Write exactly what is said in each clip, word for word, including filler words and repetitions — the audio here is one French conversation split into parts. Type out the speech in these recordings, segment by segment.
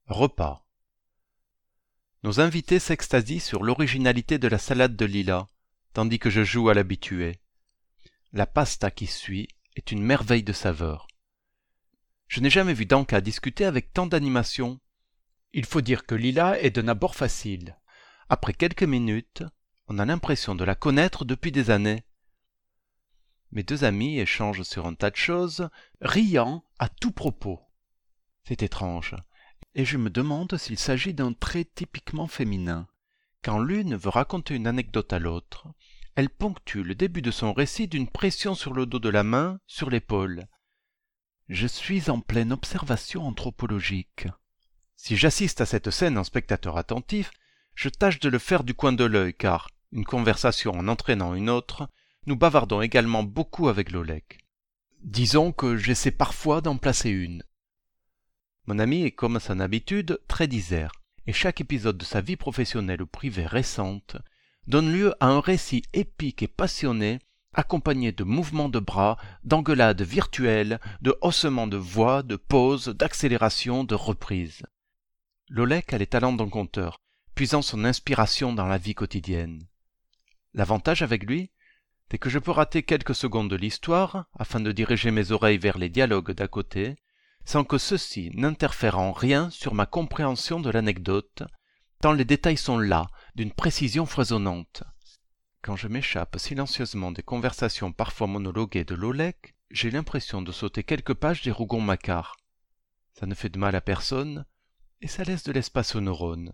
Repas. Nos invités s'extasient sur l'originalité de la salade de lilas, tandis que je joue à l'habitué. La pasta qui suit est une merveille de saveur. Je n'ai jamais vu Danka discuter avec tant d'animation. Il faut dire que Lila est d'un abord facile. Après quelques minutes, on a l'impression de la connaître depuis des années. Mes deux amis échangent sur un tas de choses, riant à tout propos. C'est étrange, et je me demande s'il s'agit d'un trait typiquement féminin. Quand l'une veut raconter une anecdote à l'autre, elle ponctue le début de son récit d'une pression sur le dos de la main, sur l'épaule. Je suis en pleine observation anthropologique. Si j'assiste à cette scène en spectateur attentif, je tâche de le faire du coin de l'œil, car, une conversation en entraînant une autre, nous bavardons également beaucoup avec Lolek. Disons que j'essaie parfois d'en placer une. Mon ami est, comme à son habitude, très disert, et chaque épisode de sa vie professionnelle ou privée récente donne lieu à un récit épique et passionné, accompagné de mouvements de bras, d'engueulades virtuelles, de haussements de voix, de pauses, d'accélérations, de reprises. Lolek a les talents d'un conteur, puisant son inspiration dans la vie quotidienne. L'avantage avec lui, c'est que je peux rater quelques secondes de l'histoire, afin de diriger mes oreilles vers les dialogues d'à côté, sans que ceux-ci n'interfèrent en rien sur ma compréhension de l'anecdote, tant les détails sont là, d'une précision foisonnante. Quand je m'échappe silencieusement des conversations parfois monologuées de Lolek, j'ai l'impression de sauter quelques pages des Rougon-Macquart. Ça ne fait de mal à personne, et ça laisse de l'espace aux neurones.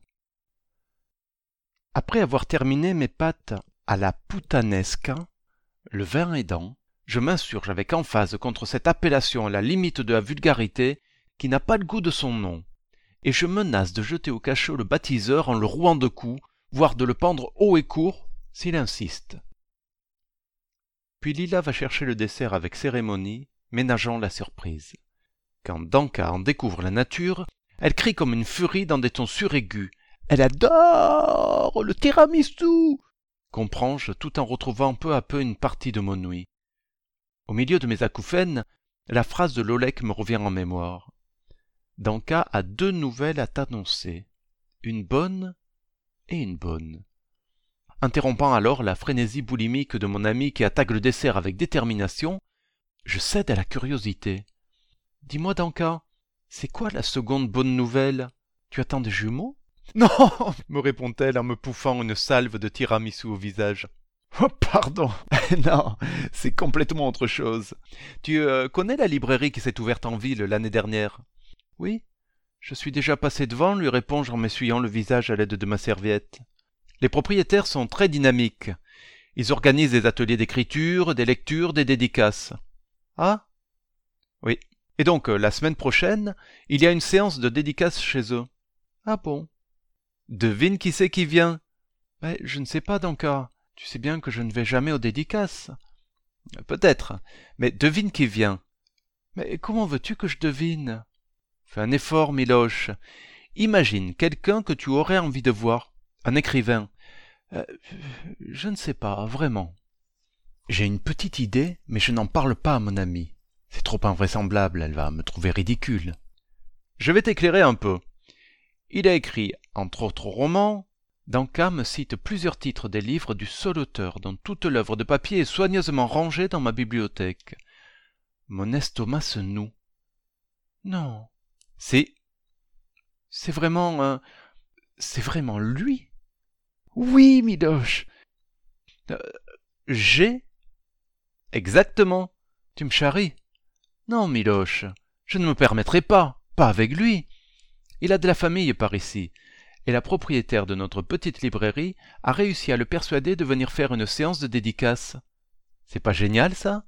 Après avoir terminé mes pâtes à la puttanesca, le vin aidant, je m'insurge avec emphase contre cette appellation à la limite de la vulgarité qui n'a pas le goût de son nom, et je menace de jeter au cachot le baptiseur en le rouant de coups, voire de le pendre haut et court, s'il insiste. Puis Lila va chercher le dessert avec cérémonie, ménageant la surprise. Quand Danka en découvre la nature, elle crie comme une furie dans des tons suraigus. Elle adore le tiramisu, comprends-je, tout en retrouvant peu à peu une partie de mon ouïe. Au milieu de mes acouphènes, la phrase de Lolek me revient en mémoire. Danka a deux nouvelles à t'annoncer, une bonne et une bonne. Interrompant alors la frénésie boulimique de mon ami qui attaque le dessert avec détermination, je cède à la curiosité. Dis-moi, Danka, c'est quoi la seconde bonne nouvelle? Tu attends des jumeaux? Non, me répond-elle en me pouffant une salve de tiramisu au visage. Oh, pardon, non, c'est complètement autre chose. Tu euh, connais la librairie qui s'est ouverte en ville l'année dernière? Oui, je suis déjà passé devant, lui réponds-je en m'essuyant le visage à l'aide de ma serviette. Les propriétaires sont très dynamiques. Ils organisent des ateliers d'écriture, des lectures, des dédicaces. Ah? Oui. Et donc, la semaine prochaine, il y a une séance de dédicaces chez eux. Ah bon? Devine qui c'est qui vient? Ben, je ne sais pas, Danka. Tu sais bien que je ne vais jamais aux dédicaces. Peut-être, mais devine qui vient. Mais comment veux-tu que je devine? Fais un effort, Miloche. Imagine quelqu'un que tu aurais envie de voir. Un écrivain. Euh, je ne sais pas, vraiment. J'ai une petite idée, mais je n'en parle pas à mon amie. C'est trop invraisemblable, elle va me trouver ridicule. Je vais t'éclairer un peu. Il a écrit, entre autres romans, Danka me cite plusieurs titres des livres du seul auteur dont toute l'œuvre de papier est soigneusement rangée dans ma bibliothèque. Mon estomac se noue. Non. C'est... C'est vraiment un... C'est vraiment lui? Oui, Miloche. Euh, j'ai... Exactement. Tu me charries? Non, Miloche, je ne me permettrai pas, pas avec lui. Il a de la famille par ici, et la propriétaire de notre petite librairie a réussi à le persuader de venir faire une séance de dédicace. C'est pas génial, ça?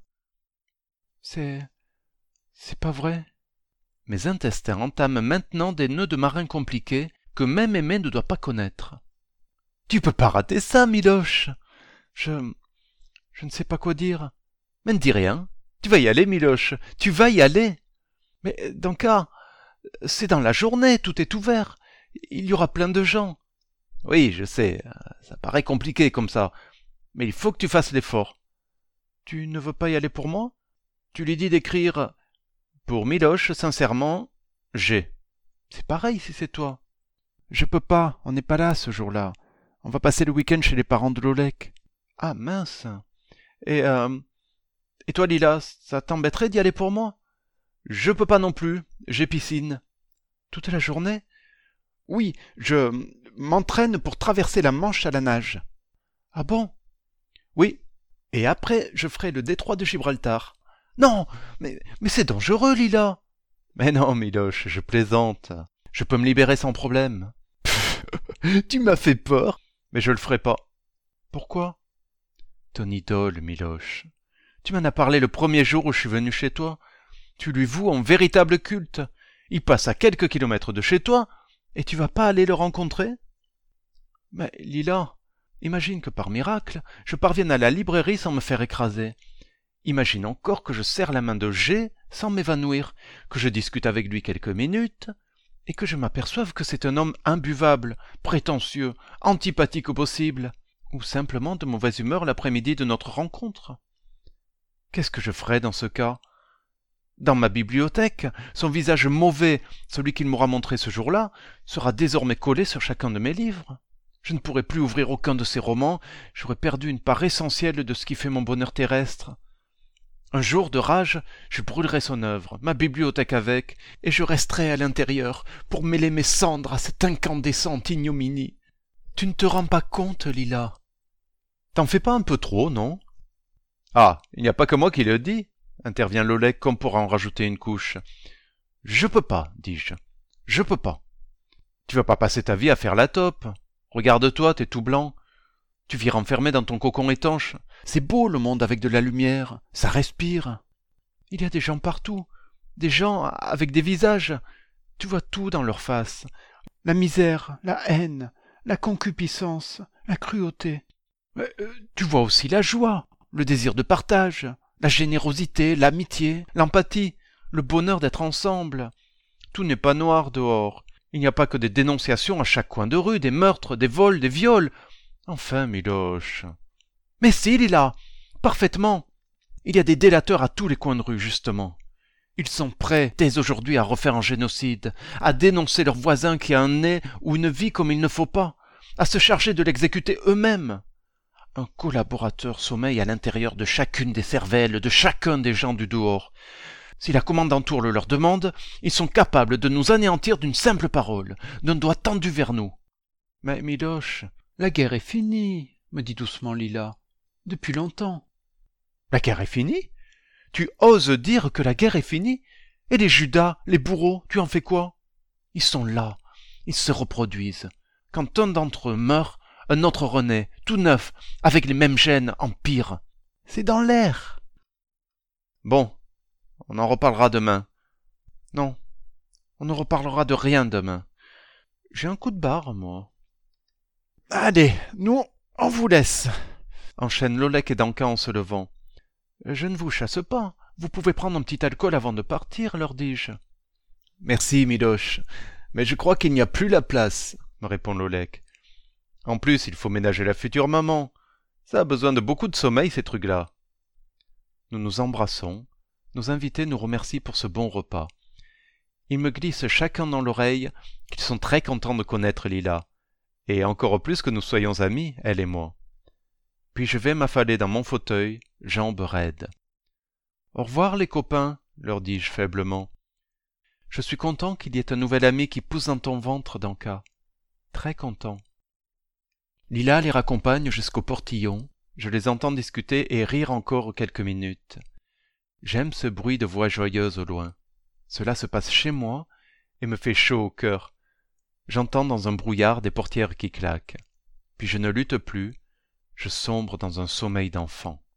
C'est... c'est pas vrai. Mes intestins entament maintenant des nœuds de marin compliqués que même Aimé ne doit pas connaître. Tu peux pas rater ça, Miloche. Je... je ne sais pas quoi dire. Mais ne dis rien. Tu vas y aller, Miloche. Tu vas y aller. Mais, Danka, c'est dans la journée, tout est ouvert. Il y aura plein de gens. Oui, je sais, ça paraît compliqué comme ça. Mais il faut que tu fasses l'effort. Tu ne veux pas y aller pour moi? Tu lui dis d'écrire « Pour Miloche, sincèrement, G ». C'est pareil si c'est toi. Je peux pas, on n'est pas là ce jour-là. On va passer le week-end chez les parents de Lolek. Ah mince. Et, euh, et toi Lila, ça t'embêterait d'y aller pour moi? Je peux pas non plus, j'ai piscine. Toute la journée? Oui, je m'entraîne pour traverser la Manche à la nage. Ah bon? Oui. Et après, je ferai le détroit de Gibraltar. Non, mais, mais c'est dangereux, Lila. Mais non, Miloche, je plaisante. Je peux me libérer sans problème. Tu m'as fait peur, mais je le ferai pas. Pourquoi? Ton idole, Miloche. Tu m'en as parlé le premier jour où je suis venu chez toi. Tu lui voues un véritable culte. Il passe à quelques kilomètres de chez toi, et tu vas pas aller le rencontrer? Mais, Lila, imagine que par miracle, je parvienne à la librairie sans me faire écraser. Imagine encore que je serre la main de G sans m'évanouir, que je discute avec lui quelques minutes, et que je m'aperçoive que c'est un homme imbuvable, prétentieux, antipathique au possible, ou simplement de mauvaise humeur l'après-midi de notre rencontre. Qu'est-ce que je ferais dans ce cas? Dans ma bibliothèque, son visage mauvais, celui qu'il m'aura montré ce jour-là, sera désormais collé sur chacun de mes livres. Je ne pourrai plus ouvrir aucun de ses romans, j'aurai perdu une part essentielle de ce qui fait mon bonheur terrestre. Un jour de rage, je brûlerai son œuvre, ma bibliothèque avec, et je resterai à l'intérieur pour mêler mes cendres à cette incandescente ignominie. Tu ne te rends pas compte, Lila? T'en fais pas un peu trop, non? Ah, il n'y a pas que moi qui le dis, intervient Lolek comme pour en rajouter une couche. Je peux pas, dis-je. Je peux pas. Tu vas pas passer ta vie à faire la taupe. Regarde-toi, t'es tout blanc. Tu vis renfermé dans ton cocon étanche. C'est beau le monde avec de la lumière, ça respire. Il y a des gens partout, des gens avec des visages. Tu vois tout dans leur face. La misère, la haine, la concupiscence, la cruauté. Mais, euh, tu vois aussi la joie, le désir de partage, la générosité, l'amitié, l'empathie, le bonheur d'être ensemble. Tout n'est pas noir dehors. Il n'y a pas que des dénonciations à chaque coin de rue, des meurtres, des vols, des viols. Enfin, Miloche. Mais si, il est là, parfaitement. Il y a des délateurs à tous les coins de rue, justement. Ils sont prêts, dès aujourd'hui, à refaire un génocide, à dénoncer leur voisin qui a un nez ou une vie comme il ne faut pas, à se charger de l'exécuter eux-mêmes. Un collaborateur sommeille à l'intérieur de chacune des cervelles, de chacun des gens du dehors. Si la commandanture le leur demande, ils sont capables de nous anéantir d'une simple parole, d'un doigt tendu vers nous. Mais, Miloche, la guerre est finie, me dit doucement Lila. Depuis longtemps. La guerre est finie? Tu oses dire que la guerre est finie? Et les Judas, les bourreaux, tu en fais quoi? Ils sont là, ils se reproduisent. Quand un d'entre eux meurt, un autre renaît, tout neuf, avec les mêmes gènes, en pire. C'est dans l'air. Bon, on en reparlera demain. Non, on ne reparlera de rien demain. J'ai un coup de barre, moi. Allez, nous, on vous laisse, enchaîne Lolek et Danka en se levant. Je ne vous chasse pas. Vous pouvez prendre un petit alcool avant de partir, leur dis-je. Merci, Miloche. Mais je crois qu'il n'y a plus la place, me répond Lolek. En plus, il faut ménager la future maman. Ça a besoin de beaucoup de sommeil, ces trucs-là. Nous nous embrassons. Nos invités nous remercient pour ce bon repas. Ils me glissent chacun dans l'oreille qu'ils sont très contents de connaître Lila. Et encore plus que nous soyons amis, elle et moi. Puis je vais m'affaler dans mon fauteuil, jambes raides. Au revoir les copains, leur dis-je faiblement. Je suis content qu'il y ait un nouvel ami qui pousse dans ton ventre, Danka. Très content. Lila les raccompagne jusqu'au portillon. Je les entends discuter et rire encore quelques minutes. J'aime ce bruit de voix joyeuses au loin. Cela se passe chez moi et me fait chaud au cœur. J'entends dans un brouillard des portières qui claquent. Puis je ne lutte plus, je sombre dans un sommeil d'enfant.